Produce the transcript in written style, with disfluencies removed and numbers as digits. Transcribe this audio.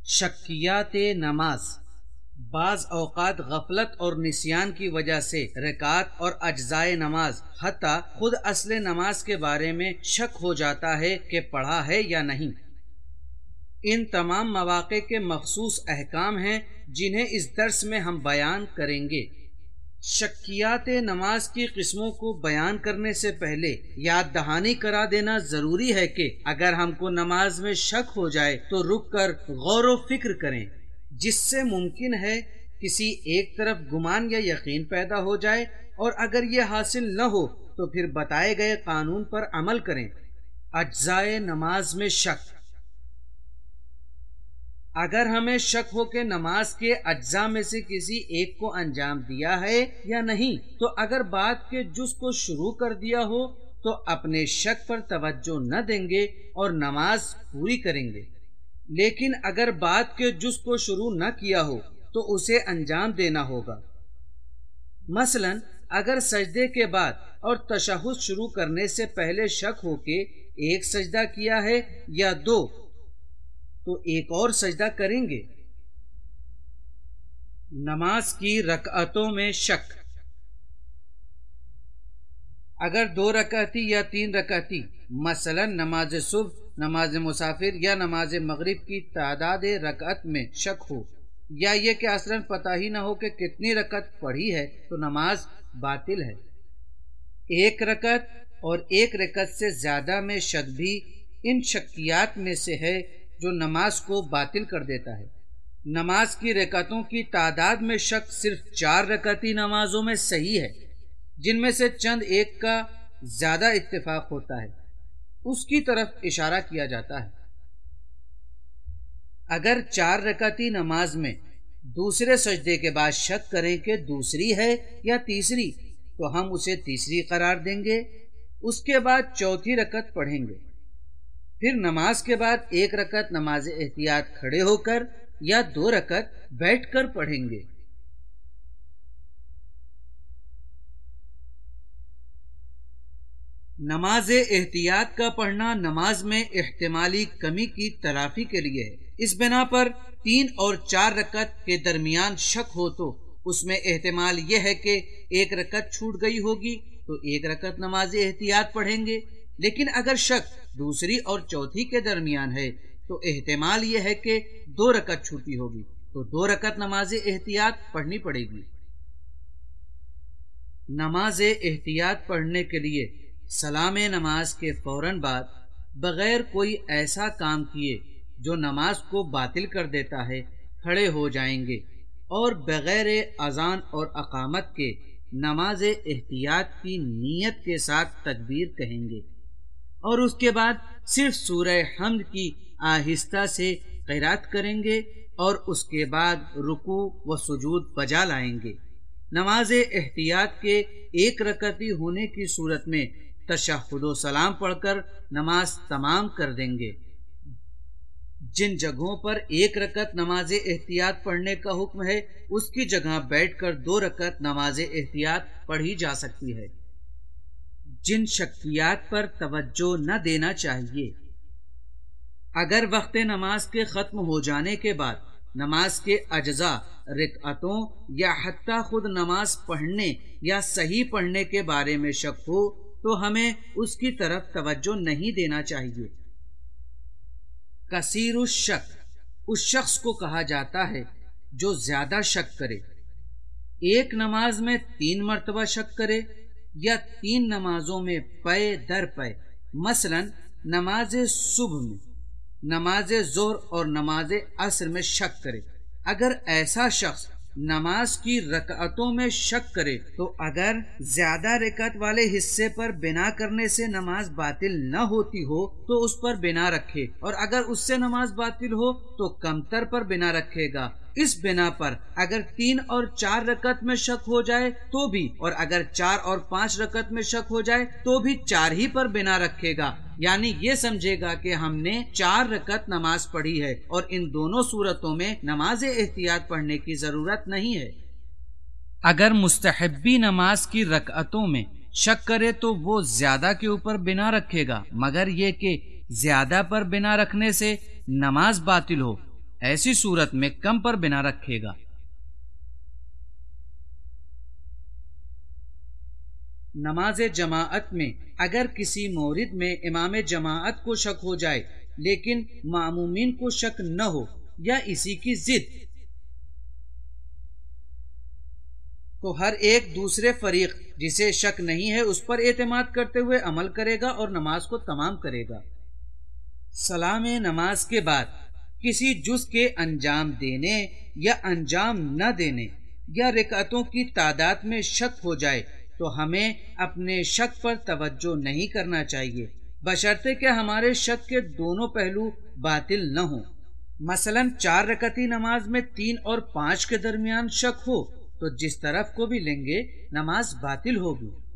شکیات نماز بعض اوقات غفلت اور نسیان کی وجہ سے رکعات اور اجزائے نماز حتیٰ خود اصل نماز کے بارے میں شک ہو جاتا ہے کہ پڑھا ہے یا نہیں۔ ان تمام مواقع کے مخصوص احکام ہیں جنہیں اس درس میں ہم بیان کریں گے۔ شکیات نماز کی قسموں کو بیان کرنے سے پہلے یاد دہانی کرا دینا ضروری ہے کہ اگر ہم کو نماز میں شک ہو جائے تو رک کر غور و فکر کریں، جس سے ممکن ہے کسی ایک طرف گمان یا یقین پیدا ہو جائے، اور اگر یہ حاصل نہ ہو تو پھر بتائے گئے قانون پر عمل کریں۔ اجزائے نماز میں شک۔ اگر ہمیں شک ہو کہ نماز کے اجزاء میں سے کسی ایک کو انجام دیا ہے یا نہیں، تو اگر بات کے جز کو شروع کر دیا ہو تو اپنے شک پر توجہ نہ دیں گے اور نماز پوری کریں گے، لیکن اگر بات کے جز کو شروع نہ کیا ہو تو اسے انجام دینا ہوگا۔ مثلا اگر سجدے کے بعد اور تشہد شروع کرنے سے پہلے شک ہو کہ ایک سجدہ کیا ہے یا دو، تو ایک اور سجدہ کریں گے۔ نماز کی رکعتوں میں شک۔ اگر 2 رکعتی یا 3 رکعتی، مثلا نماز صبح، نماز مسافر یا نماز مغرب کی تعداد رکعت میں شک ہو، یا یہ کہ اصلاً پتہ ہی نہ ہو کہ کتنی رکعت پڑھی ہے، تو نماز باطل ہے۔ 1 رکعت اور 1 رکعت سے زیادہ میں شک بھی ان شکیات میں سے ہے جو نماز کو باطل کر دیتا ہے۔ نماز کی رکعتوں کی تعداد میں شک صرف 4 رکعتی نمازوں میں صحیح ہے، جن میں سے چند ایک کا زیادہ اتفاق ہوتا ہے، اس کی طرف اشارہ کیا جاتا ہے۔ اگر 4 رکعتی نماز میں دوسرے سجدے کے بعد شک کریں کہ دوسری ہے یا تیسری، تو ہم اسے تیسری قرار دیں گے، اس کے بعد چوتھی رکعت پڑھیں گے، پھر نماز کے بعد 1 رکعت نماز احتیاط کھڑے ہو کر یا 2 رکعت بیٹھ کر پڑھیں گے۔ نماز احتیاط کا پڑھنا نماز میں احتمالی کمی کی تلافی کے لیے ہے۔ اس بنا پر 3 اور 4 رکعت کے درمیان شک ہو تو اس میں احتمال یہ ہے کہ 1 رکعت چھوٹ گئی ہوگی تو 1 رکعت نماز احتیاط پڑھیں گے، لیکن اگر شک دوسری اور چوتھی کے درمیان ہے تو احتمال یہ ہے کہ 2 رکعت چھوٹی ہوگی تو 2 رکعت نماز احتیاط پڑھنی پڑے گی۔ نماز احتیاط پڑھنے کے لیے سلام نماز کے فوراً بعد بغیر کوئی ایسا کام کیے جو نماز کو باطل کر دیتا ہے کھڑے ہو جائیں گے، اور بغیر اذان اور اقامت کے نماز احتیاط کی نیت کے ساتھ تکبیر کہیں گے، اور اس کے بعد صرف سورہ حمد کی آہستہ سے قرات کریں گے اور اس کے بعد رکوع و سجود بجا لائیں گے۔ نماز احتیاط کے 1 رکعتی ہونے کی صورت میں تشہد و سلام پڑھ کر نماز تمام کر دیں گے۔ جن جگہوں پر 1 رکعت نماز احتیاط پڑھنے کا حکم ہے، اس کی جگہ بیٹھ کر 2 رکعت نماز احتیاط پڑھی جا سکتی ہے۔ جن شکیات پر توجہ نہ دینا چاہیے۔ اگر وقت نماز کے ختم ہو جانے کے بعد نماز کے اجزاء، رکعتوں یا حتیٰ خود نماز پڑھنے یا صحیح پڑھنے کے بارے میں شک ہو تو ہمیں اس کی طرف توجہ نہیں دینا چاہیے۔ کثیر الشک اس شخص کو کہا جاتا ہے جو زیادہ شک کرے، ایک نماز میں 3 مرتبہ شک کرے یا 3 نمازوں میں پے در پے، مثلا نماز صبح میں، نماز ظہر اور نماز عصر میں شک کرے۔ اگر ایسا شخص نماز کی رکعتوں میں شک کرے تو اگر زیادہ رکعت والے حصے پر بنا کرنے سے نماز باطل نہ ہوتی ہو تو اس پر بنا رکھے، اور اگر اس سے نماز باطل ہو تو کمتر پر بنا رکھے گا۔ اس بنا پر اگر 3 اور 4 رکعت میں شک ہو جائے تو بھی، اور اگر 4 اور 5 رکعت میں شک ہو جائے تو بھی 4 ہی پر بنا رکھے گا، یعنی یہ سمجھے گا کہ ہم نے 4 رکعت نماز پڑھی ہے، اور ان دونوں صورتوں میں نماز احتیاط پڑھنے کی ضرورت نہیں ہے۔ اگر مستحبی نماز کی رکعتوں میں شک کرے تو وہ زیادہ کے اوپر بنا رکھے گا، مگر یہ کہ زیادہ پر بنا رکھنے سے نماز باطل ہو ایسی صورت میں کم پر بنا رکھے گا۔ نماز جماعت میں اگر کسی مورد میں امام جماعت کو شک ہو جائے لیکن مأمومین کو شک نہ ہو یا اسی کی ضد، تو ہر ایک دوسرے فریق جسے شک نہیں ہے اس پر اعتماد کرتے ہوئے عمل کرے گا اور نماز کو تمام کرے گا۔ سلام نماز کے بعد کسی جز کے انجام دینے یا انجام نہ دینے یا رکعتوں کی تعداد میں شک ہو جائے تو ہمیں اپنے شک پر توجہ نہیں کرنا چاہیے، بشرطے کہ ہمارے شک کے دونوں پہلو باطل نہ ہوں۔ مثلا 4 رکعتی نماز میں 3 اور 5 کے درمیان شک ہو تو جس طرف کو بھی لیں گے نماز باطل ہوگی۔